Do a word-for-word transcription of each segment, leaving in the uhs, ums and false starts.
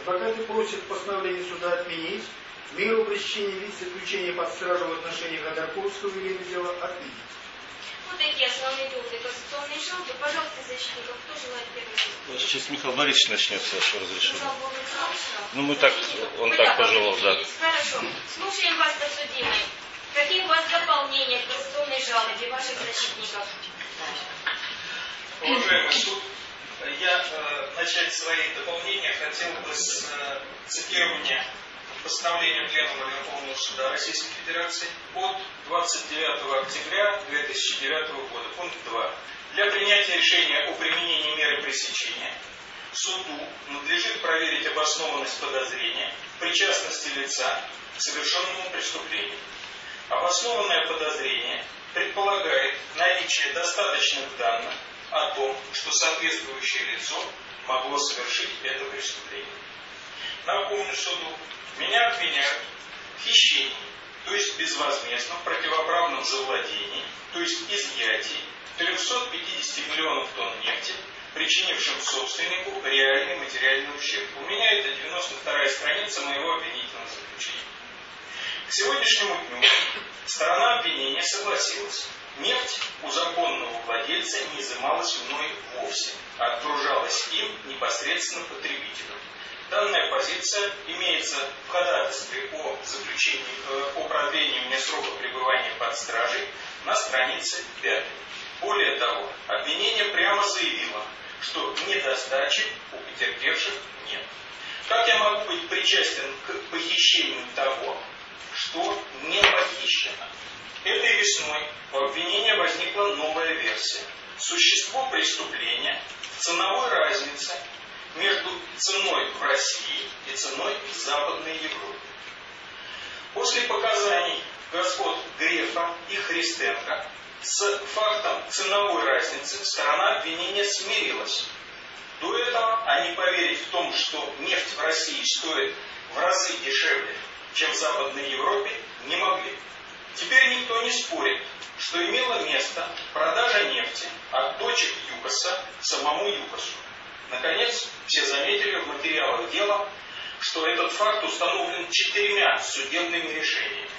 Адвокаты просят постановление суда отменить, меру пресечения лиц заключения под стражу в отношении Ходорковского и дела отменить. Вот такие основные доводы кассационной жалобы. Пожалуйста, защитников, кто желает первым? Сейчас Михаил Борисович начнет, с вашего разрешения. Ну, мы ну, так, он так пожелал, да. Хорошо. Слушаем вас, подсудимый. Какие у вас дополнения к кассационной жалобе ваших защитников? Уважаемый суд, я э, начать свои дополнения хотел бы с э, цитирования постановления Пленума Верховного Суда Российской Федерации от двадцать девятого октября две тысячи девятого года, пункт два. Для принятия решения о применении меры пресечения суду надлежит проверить обоснованность подозрения в причастности лица к совершенному преступлению. Обоснованное подозрение предполагает наличие достаточных данных о том, что соответствующее лицо могло совершить это преступление. Напомню суду, меня обвиняют в хищении, то есть безвозмездном противоправном завладении, то есть изъятии трёхсот пятидесяти миллионов тонн нефти, причинившим собственнику реальный материальный ущерб. У меня это девяносто вторая страница моего обвинительного заключения. К сегодняшнему дню сторона обвинения согласилась. Нефть у законного владельца не изымалась мной вовсе, а отгружалась им непосредственно потребителям. Данная позиция имеется в ходатайстве о заключении, о продлении мне срока пребывания под стражей на странице пятой. Более того, обвинение прямо заявило, что недостачи у потерпевших нет. Как я могу быть причастен к похищению того, что не похищено? Этой весной у обвинения возникла новая версия. Существо преступления в ценовой разнице между ценой в России и ценой в Западной Европе. После показаний господ Грефа и Христенко с фактом ценовой разницы сторона обвинения смирилась. До этого они поверить в том, что нефть в России стоит в разы дешевле, чем в Западной Европе, не могли. Теперь никто не спорит, что имела место продажа нефти от дочек ЮКОСа самому ЮКОСу. Наконец, все заметили в материалах дела, что этот факт установлен четырьмя судебными решениями.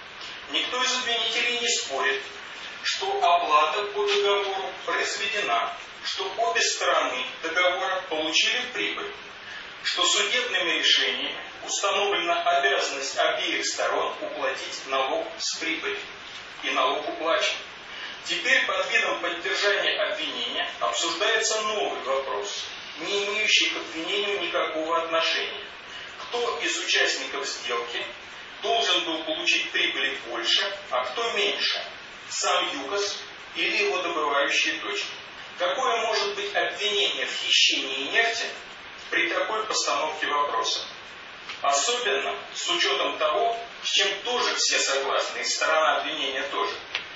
Никто из обвинителей не спорит, что оплата по договору произведена, что обе стороны договора получили прибыль, что судебными решениями установлена обязанность обеих сторон уплатить налог с прибыли, и налог уплачен. Теперь под видом поддержания обвинения обсуждается новый вопрос, не имеющий к обвинению никакого отношения. Кто из участников сделки должен был получить прибыли больше, а кто меньше? Сам ЮКОС или его добывающие точки? Какое может быть обвинение в хищении нефти при такой постановке вопроса? Особенно с учетом того, с чем тоже все согласны, и сторона обвинения тоже.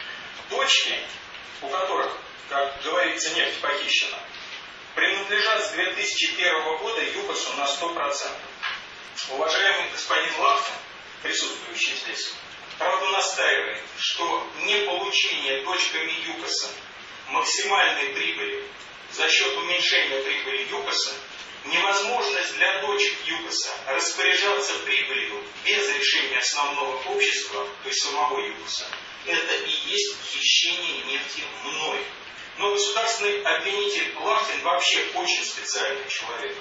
Точки, у которых, как говорится, нефть похищена, принадлежат с две тысячи первого года ЮКОСу на сто процентов. Уважаемый господин Лахтин, присутствующий здесь, правда настаивает, что не получение точками ЮКОСа максимальной прибыли за счет уменьшения прибыли ЮКОСа, невозможность для дочек ЮКОСа распоряжаться прибылью без решения основного общества, то есть самого ЮКОСа, это и есть хищение нефти мной. Но государственный обвинитель Лахтин вообще очень специальный человек.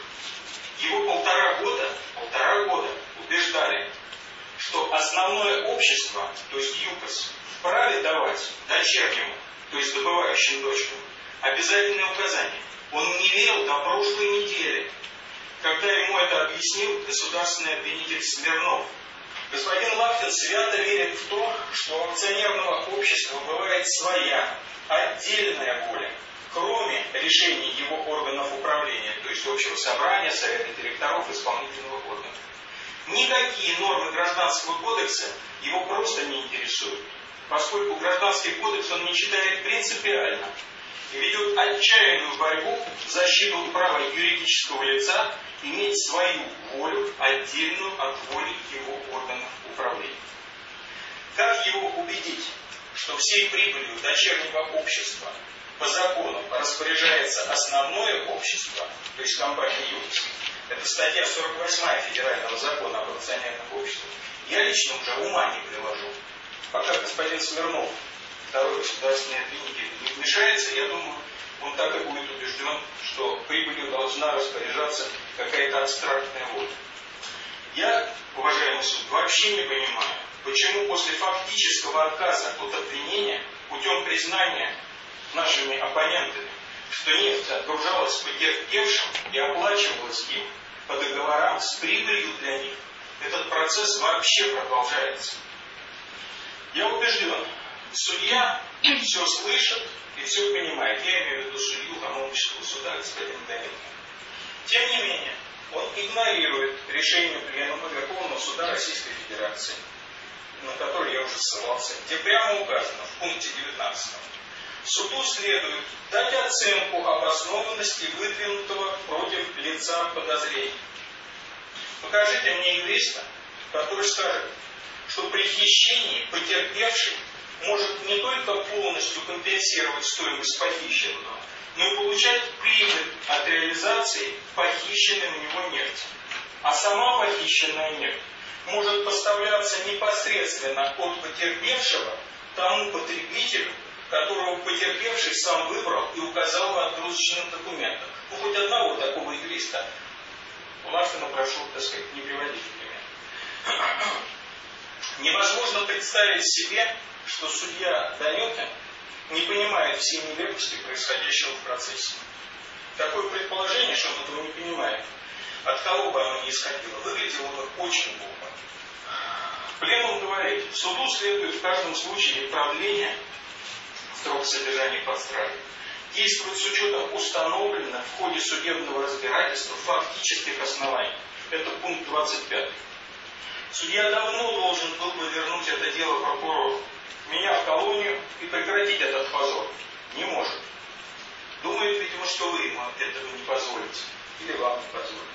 Его полтора года, полтора года убеждали, что основное общество, то есть ЮКОС, вправе давать дочернему, то есть добывающим дочкам, обязательные указания. Он не верил до прошлой недели, когда ему это объяснил государственный обвинитель Смирнов. Господин Лахтин свято верит в то, что у акционерного общества бывает своя, отдельная воля, кроме решений его органов управления, то есть общего собрания, совета директоров, исполнительного органа. Никакие нормы Гражданского кодекса его просто не интересуют, поскольку Гражданский кодекс он не читает принципиально и ведет отчаянную борьбу в защиту права юридического лица иметь свою волю, отдельную от воли его органов управления. Как его убедить, что всей прибылью дочернего общества по закону распоряжается основное общество, то есть компания ЮКОС, Это статья сорок восьмая Федерального закона об акционерных обществах. Я лично уже ума не приложу. Пока господин Смирнов, второй государственный обвинитель, не вмешается, я думаю, он так и будет убежден, что прибылью должна распоряжаться какая-то абстрактная воля. Я, уважаемый суд, вообще не понимаю, почему после фактического отказа от обвинения путем признания нашими оппонентами, что нефть отгружалась потерпевшим и оплачивалась им по договорам с прибылью для них, этот процесс вообще продолжается. Я убежден, судья все слышит и все понимает. Я имею в виду судью Коммунального суда господина Данилова. Тем не менее, он игнорирует решение Пленума Верховного Суда Российской Федерации, на который я уже ссылался, где прямо указано в пункте девятнадцатом. Суду следует дать оценку обоснованности выдвинутого против лица подозрений. Покажите мне юриста, который скажет, что при хищении потерпевший может не только полностью компенсировать стоимость похищенного, но и получать прибыль от реализации похищенной у него нефти. А сама похищенная нефть может поставляться непосредственно от потерпевшего тому потребителю, которого потерпевший сам выбрал и указал в отгрузочных документах. Ну, хоть одного такого юриста. Ласкаво прошу, так сказать, не приводить в пример. Невозможно представить себе, что судья Данилкин не понимает всей нелепости происходящего в процессе. Такое предположение, что он этого не понимает, от кого бы оно ни исходило, выглядело бы очень глупо. Пленум говорит, суду следует в каждом случае продление срока содержания под стражей действует с учетом установленных в ходе судебного разбирательства фактических оснований. Это пункт двадцать пятый. Судья давно должен был бы вернуть это дело прокурору, меня в колонию и прекратить этот позор. Не может. Думает, видимо, что вы ему этого не позволите. Или вам не позволите.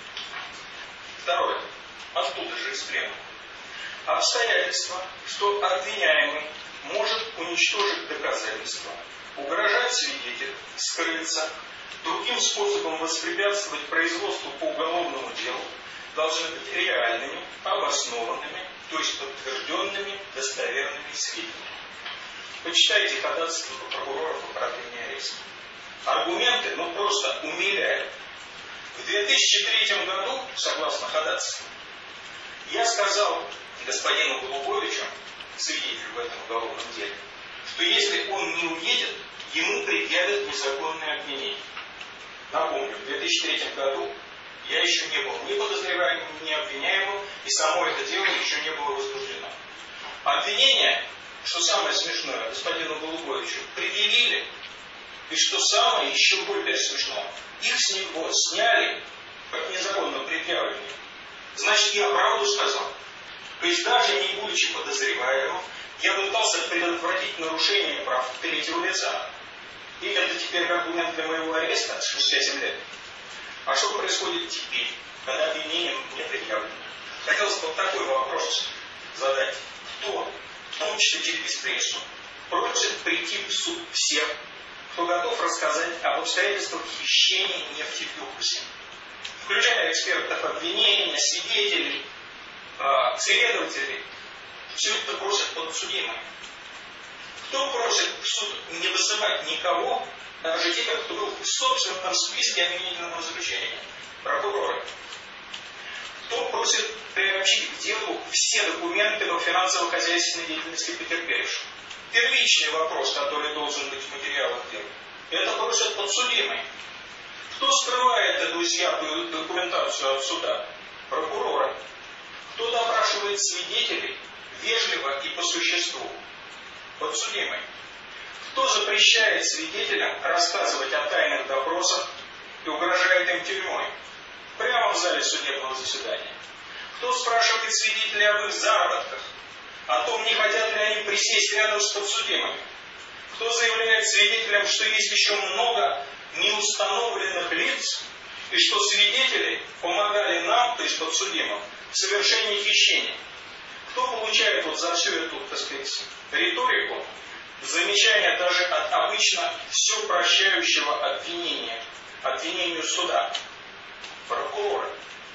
Второе. Оттуда же из плена. Обстоятельства, что обвиняемый может уничтожить доказательства, угрожать свидетелю, скрыться, другим способом воспрепятствовать производству по уголовному делу, должны быть реальными, обоснованными, то есть подтвержденными, достоверными сведениями. Почитайте ходатайство прокурора по продлению ареста. Аргументы, ну, просто умиляют. В две тысячи третьем году, согласно ходатайству, я сказал господину Голубовичу, свидетелю в этом уголовном деле, что если он не уедет, ему предъявят незаконное обвинение. Напомню, в две тысячи третьем году я еще не был ни подозреваемым, ни обвиняемым, и само это дело еще не было возбуждено. Обвинение, что самое смешное, господину Голубовичу предъявили, и что самое еще более смешное, их с него сняли, как незаконно предъявленные. Значит, я правду сказал. То есть даже не будучи подозреваемым, я пытался предотвратить нарушение прав третьего лица. И это теперь аргумент для моего ареста спустя семь лет. А что происходит теперь, когда обвинение не предъявлено? Хотелось бы вот такой вопрос задать. Кто, в том числе через прессу, просит прийти в суд всех, кто готов рассказать об обстоятельствах хищения нефти в Юкосе, включая экспертов обвинения, свидетелей, следователей. Все это просят подсудимые. Кто просит в суд не вызывать никого, даже тех, кто был в собственном списке обвинительного заключения? Прокуроры. Кто просит приобщить к делу все документы по финансово-хозяйственной деятельности потерпевших? Первичный вопрос, который должен быть в материалах дела. Это просят подсудимые. Кто скрывает эту изъятую документацию от суда? Прокуроры. Кто допрашивает свидетелей вежливо и по существу? Подсудимый. Кто запрещает свидетелям рассказывать о тайных допросах и угрожает им тюрьмой? Прямо в зале судебного заседания. Кто спрашивает свидетелей об их заработках? О том, не хотят ли они присесть рядом с подсудимыми? Кто заявляет свидетелям, что есть еще много неустановленных лиц, и что свидетели помогали нам, то есть подсудимым, в совершении хищения? Кто получает вот за всю эту, так сказать, риторику замечания даже от обычно все прощающего обвинения, обвинению суда? Прокуроры.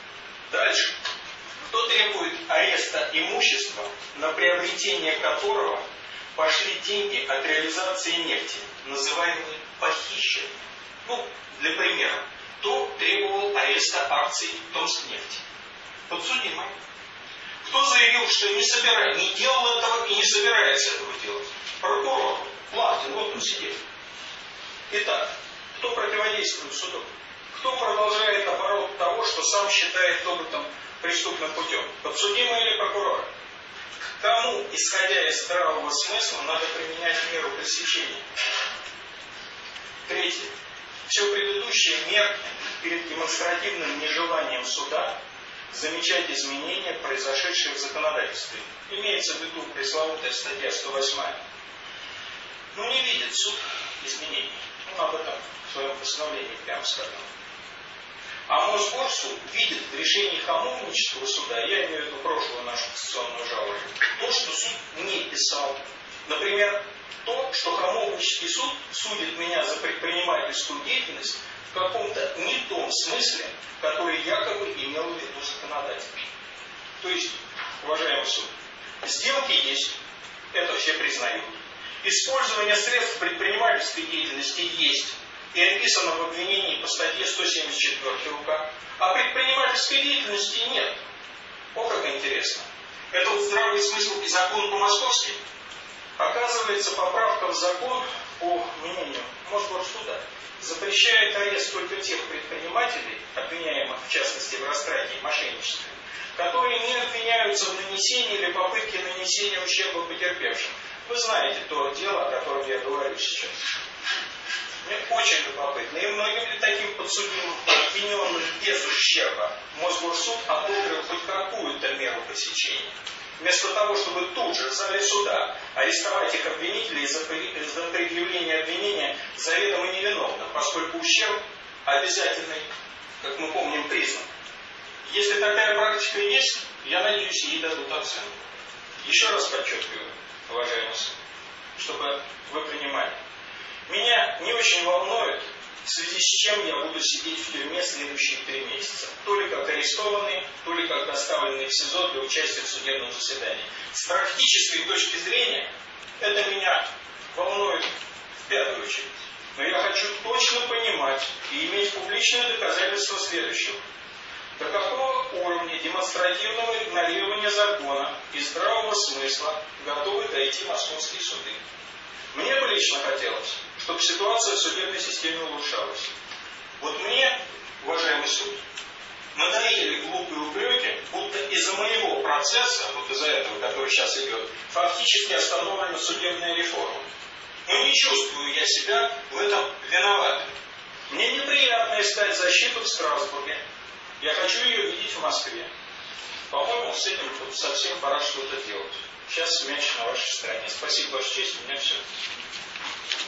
Дальше. Кто требует ареста имущества, на приобретение которого пошли деньги от реализации нефти, называемые похищенными? Ну, для примера, кто требовал ареста акций Томскнефти? Подсудимый. Кто заявил, что не, собирает, не делал этого и не собирается этого делать? Прокурор. Платин, вот он сидит. Итак, кто противодействует суду? Кто продолжает оборот того, что сам считает опытом преступным путем? Подсудимый или прокурор? К кому, исходя из здравого смысла, надо применять меру пресечения? Третье. Все предыдущее меры перед демонстративным нежеланием суда замечать изменения, произошедшие в законодательстве. Имеется в виду пресловутая статья сто восемь. Но не видит суд изменений. Он об этом в своем постановлении прямо сказал. А Мосгорсуд видит в решении Хамовнического суда, я имею в виду прошлую нашу кассационную жалобу, то, что суд не писал. Например, то, что Хамовнический суд судит меня за предпринимательскую деятельность в каком-то не том смысле, который якобы имел в виду законодатель. То есть, уважаемый суд, сделки есть, это все признают. Использование средств предпринимательской деятельности есть и описано в обвинении по статье сто семьдесят четыре УК, а предпринимательской деятельности нет. О, как интересно. Это вот здравый смысл и закон по-московски. Оказывается, поправка в закон, по мнению Мосгорсуда, запрещает арест только тех предпринимателей, обвиняемых в частности в растрате и мошенничестве, которые не обвиняются в нанесении или попытке нанесения ущерба потерпевшим. Вы знаете то дело, о котором я говорю сейчас. Мне очень любопытно. И многим ли таким подсудимым, обвиненным без ущерба, Мосгорсуд одобрил хоть какую-то меру пресечения? Вместо того, чтобы тут же в зале суда арестовать их обвинителей за предъявление обвинения заведомо невиновным, поскольку ущерб обязательный, как мы помним, признан. Если такая практика есть, я надеюсь, ей дадут оценку. Еще раз подчеркиваю, уважаемый суд, чтобы вы понимали. Меня не очень волнует, в связи с чем я буду сидеть в тюрьме следующие три месяца. То ли как арестованный, то ли как доставленный в СИЗО для участия в судебном заседании. С практической точки зрения, это меня волнует в пятую очередь. Но я хочу точно понимать и иметь публичное доказательство следующего. До какого уровня демонстративного игнорирования закона и здравого смысла готовы дойти московские суды? Мне бы лично хотелось, чтобы ситуация в судебной системе улучшалась. Вот мне, уважаемый суд, надоели глупые упреки, будто из-за моего процесса, вот из-за этого, который сейчас идет, фактически остановлена судебная реформа. Но не чувствую я себя в этом виноватым. Мне неприятно искать защиту в Страсбурге. Я хочу ее видеть в Москве. По-моему, с этим тут совсем пора что-то делать. Сейчас мяч на вашей стороне. Спасибо, Ваша честь, у меня все.